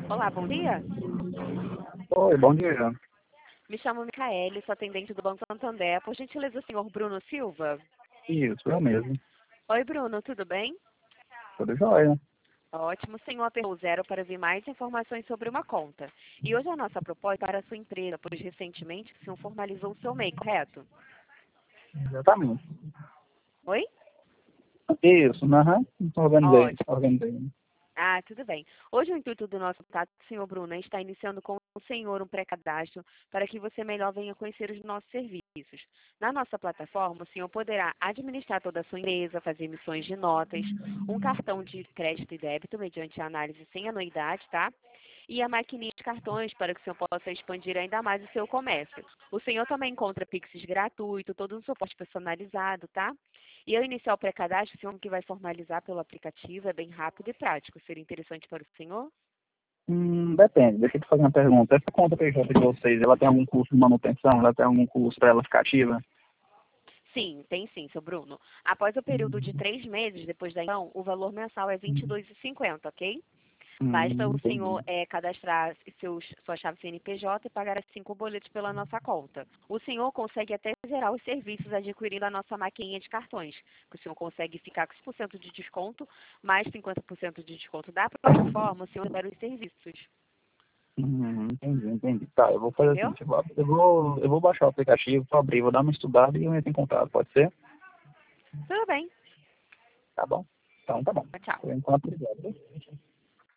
Olá, bom dia. Oi, bom dia. Me chamo Micaele, sou atendente do Banco Santander. Por gentileza, o senhor Bruno Silva? Isso, eu mesmo. Oi, Bruno, tudo bem? Tudo jóia. Ótimo, o senhor apertou zero para ver mais informações sobre uma conta. E hoje a nossa proposta é para a sua empresa, pois recentemente o senhor formalizou o seu MEI, correto? Exatamente. Oi? Isso, aham. Ótimo. Organizei. Ah, tudo bem. Hoje o intuito do nosso contato, senhor Bruno, é estar iniciando com o senhor um pré-cadastro para que você melhor venha conhecer os nossos serviços. Na nossa plataforma, o senhor poderá administrar toda a sua empresa, fazer emissões de notas, um cartão de crédito e débito mediante análise sem anuidade, tá? E a maquininha de cartões para que o senhor possa expandir ainda mais o seu comércio. O senhor também encontra Pix gratuito, todo um suporte personalizado, tá? E ao iniciar o pré-cadastro, o senhor que vai formalizar pelo aplicativo, é bem rápido e prático. Seria interessante para o senhor? Depende, deixa eu te fazer uma pergunta. Essa conta PJ de vocês, ela tem algum custo de manutenção? Ela tem algum custo para ela ficar ativa? Sim, tem sim, seu Bruno. Após o período de 3 meses, depois da então, o valor mensal é R$ 22,50, ok? Basta o senhor Entendi. cadastrar sua chave CNPJ e pagar as 5 boletos pela nossa conta. O senhor consegue até zerar os serviços adquirindo a nossa maquininha de cartões, que o senhor consegue ficar com 5% de desconto, mais 50% de desconto da plataforma, o senhor zera os serviços. Entendi. Tá, eu vou fazer assim, Entendeu? tipo, eu vou baixar o aplicativo, vou abrir, vou dar uma estudada e eu entro em contato, pode ser? Tudo bem. Tá bom? Então tá bom. Tchau. Por enquanto, obrigado.